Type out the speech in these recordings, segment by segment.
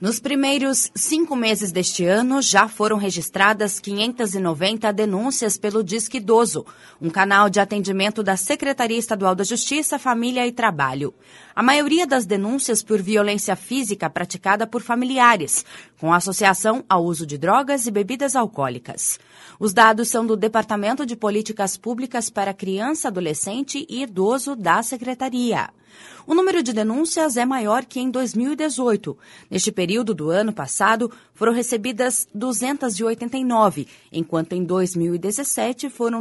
Nos primeiros 5 meses deste ano, já foram registradas 590 denúncias pelo Disque Idoso, um canal de atendimento da Secretaria Estadual da Justiça, Família e Trabalho. A maioria das denúncias por violência física praticada por familiares, com associação ao uso de drogas e bebidas alcoólicas. Os dados são do Departamento de Políticas Públicas para Criança, Adolescente e Idoso da Secretaria. O número de denúncias é maior que em 2018. Neste período do ano passado, foram recebidas 289, enquanto em 2017 foram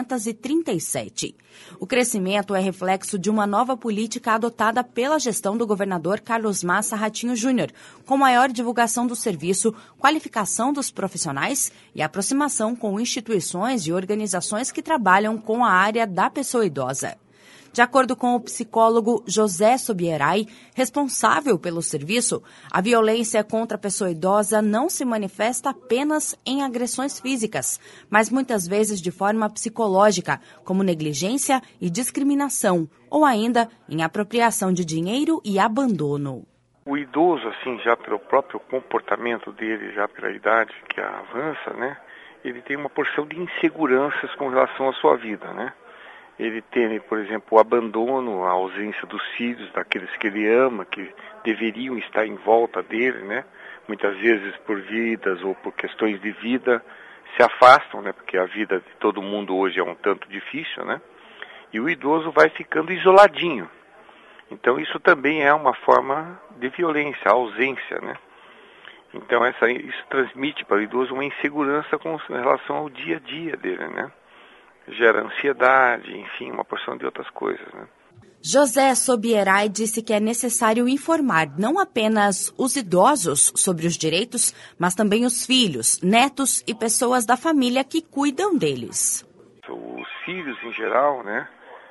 237. O crescimento é reflexo de uma nova política adotada pela gestão do governador Carlos Massa Ratinho Júnior, com maior divulgação do serviço, qualificação dos profissionais e aproximação com instituições e organizações que trabalham com a área da pessoa idosa. De acordo com o psicólogo José Sobierai, responsável pelo serviço, a violência contra a pessoa idosa não se manifesta apenas em agressões físicas, mas muitas vezes de forma psicológica, como negligência e discriminação, ou ainda em apropriação de dinheiro e abandono. O idoso, assim, já pelo próprio comportamento dele, já pela idade que avança, né, ele tem uma porção de inseguranças com relação à sua vida, né? Ele tem, por exemplo, o abandono, a ausência dos filhos, daqueles que ele ama, que deveriam estar em volta dele, né? Muitas vezes por vidas ou por questões de vida se afastam, né? Porque a vida de todo mundo hoje é um tanto difícil, né? E o idoso vai ficando isoladinho. Então isso também é uma forma de violência, a ausência, né? Então isso transmite para o idoso uma insegurança com relação ao dia a dia dele, né? Gera ansiedade, enfim, uma porção de outras coisas, né? José Sobierai disse que é necessário informar não apenas os idosos sobre os direitos, mas também os filhos, netos e pessoas da família que cuidam deles. Os filhos, em geral, né,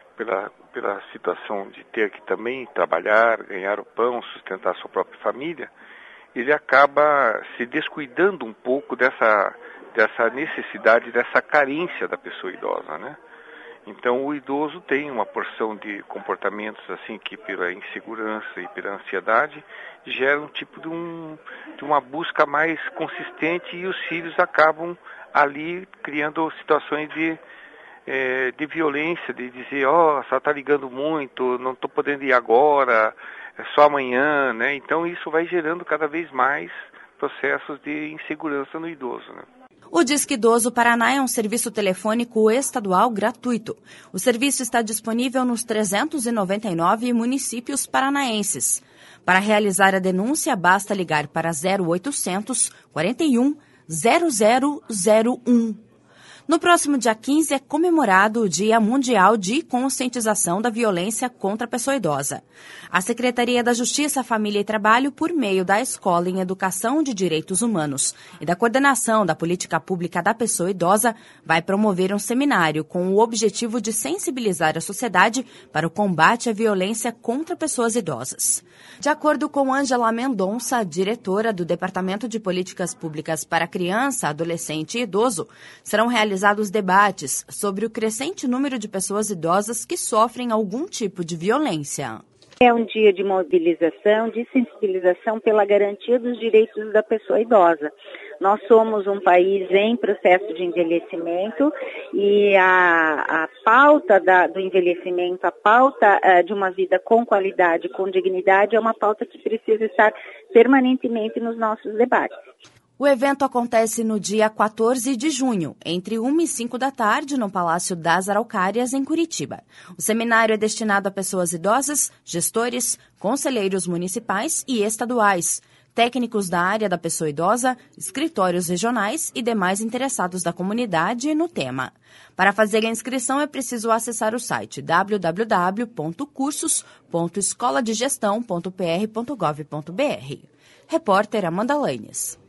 pela situação de ter que também trabalhar, ganhar o pão, sustentar sua própria família, ele acaba se descuidando um pouco dessa necessidade, dessa carência da pessoa idosa, né? Então o idoso tem uma porção de comportamentos assim que pela insegurança e pela ansiedade gera um tipo de uma busca mais consistente e os filhos acabam ali criando situações de violência, de dizer, você está ligando muito, não estou podendo ir agora, é só amanhã, né? Então isso vai gerando cada vez mais processos de insegurança no idoso, né? O Disque Idoso Paraná é um serviço telefônico estadual gratuito. O serviço está disponível nos 399 municípios paranaenses. Para realizar a denúncia, basta ligar para 0800 41 0001. No próximo dia 15 é comemorado o Dia Mundial de Conscientização da Violência contra a Pessoa Idosa. A Secretaria da Justiça, Família e Trabalho, por meio da Escola em Educação de Direitos Humanos e da Coordenação da Política Pública da Pessoa Idosa, vai promover um seminário com o objetivo de sensibilizar a sociedade para o combate à violência contra pessoas idosas. De acordo com Ângela Mendonça, diretora do Departamento de Políticas Públicas para Criança, Adolescente e Idoso, serão realizados debates sobre o crescente número de pessoas idosas que sofrem algum tipo de violência. É um dia de mobilização, de sensibilização pela garantia dos direitos da pessoa idosa. Nós somos um país em processo de envelhecimento e a pauta do envelhecimento, a pauta de uma vida com qualidade, com dignidade, é uma pauta que precisa estar permanentemente nos nossos debates. O evento acontece no dia 14 de junho, entre 1 e 5 da tarde, no Palácio das Araucárias, em Curitiba. O seminário é destinado a pessoas idosas, gestores, conselheiros municipais e estaduais, técnicos da área da pessoa idosa, escritórios regionais e demais interessados da comunidade no tema. Para fazer a inscrição é preciso acessar o site www.cursos.escoladegestão.pr.gov.br. Repórter Amanda Lanes.